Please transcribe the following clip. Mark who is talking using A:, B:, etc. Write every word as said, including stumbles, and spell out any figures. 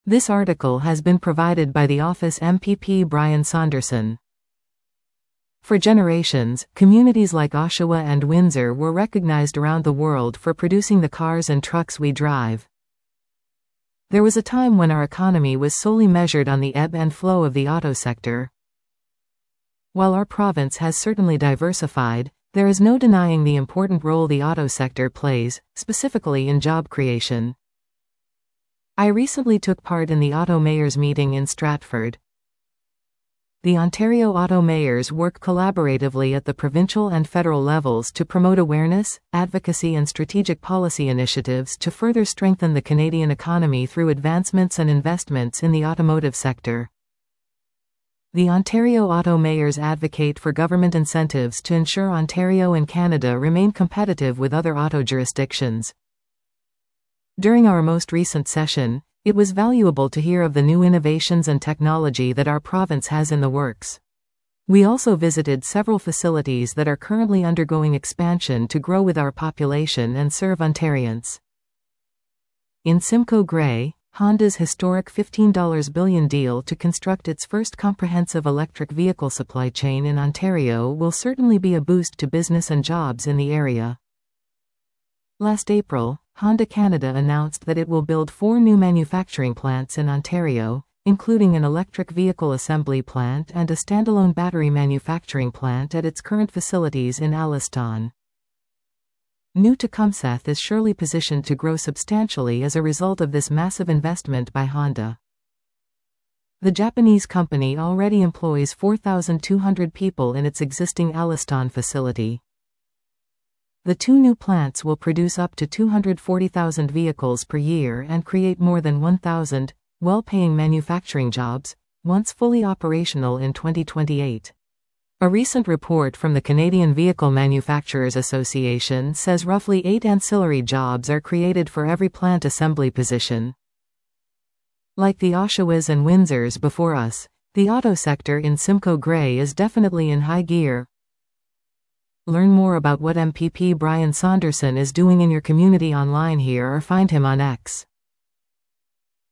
A: This article has been provided by the Office M P P Brian Saunderson. For generations, communities like Oshawa and Windsor were recognized around the world for producing the cars and trucks we drive. There was a time when our economy was solely measured on the ebb and flow of the auto sector. While our province has certainly diversified, there is no denying the important role the auto sector plays, specifically in job creation. I recently took part in the Auto Mayors meeting in Stratford. The Ontario Auto Mayors work collaboratively at the provincial and federal levels to promote awareness, advocacy and strategic policy initiatives to further strengthen the Canadian economy through advancements and investments in the automotive sector. The Ontario Auto Mayors advocate for government incentives to ensure Ontario and Canada remain competitive with other auto jurisdictions. During our most recent session, it was valuable to hear of the new innovations and technology that our province has in the works. We also visited several facilities that are currently undergoing expansion to grow with our population and serve Ontarians. In Simcoe Grey, Honda's historic fifteen billion dollars deal to construct its first comprehensive electric vehicle supply chain in Ontario will certainly be a boost to business and jobs in the area. Last April, Honda Canada announced that it will build four new manufacturing plants in Ontario, including an electric vehicle assembly plant and a standalone battery manufacturing plant at its current facilities in Alliston. New Tecumseth is surely positioned to grow substantially as a result of this massive investment by Honda. The Japanese company already employs four thousand two hundred people in its existing Alliston facility. The two new plants will produce up to two hundred forty thousand vehicles per year and create more than one thousand well-paying manufacturing jobs, once fully operational in twenty twenty-eight. A recent report from the Canadian Vehicle Manufacturers Association says roughly eight ancillary jobs are created for every plant assembly position. Like the Oshawas and Windsors before us, the auto sector in Simcoe Grey is definitely in high gear. Learn more about what M P P Brian Saunderson is doing in your community online here or find him on X.